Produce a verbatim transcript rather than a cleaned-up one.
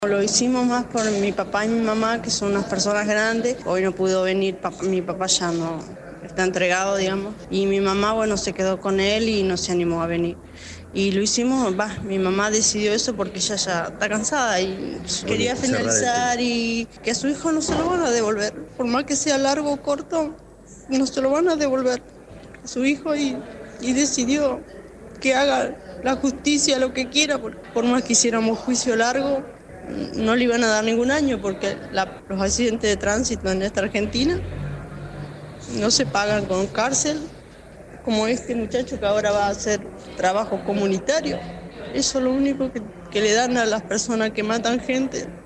Lo hicimos más por mi papá y mi mamá, que son unas personas grandes. Hoy no pudo venir, papá, mi papá ya no está entregado, digamos. Y mi mamá, bueno, se quedó con él y no se animó a venir. Y lo hicimos, va, mi mamá decidió eso porque ella ya está cansada y quería Bonito, cerrar el finalizar tema. y que a su hijo no se lo van a devolver. Por más que sea largo o corto, no se lo van a devolver a su hijo y, y decidió que haga la justicia lo que quiera, por, por más que hiciéramos juicio largo, no le iban a dar ningún año porque la, los accidentes de tránsito en esta Argentina no se pagan con cárcel, como este muchacho que ahora va a hacer trabajo comunitario. Eso es lo único que, que le dan a las personas que matan gente.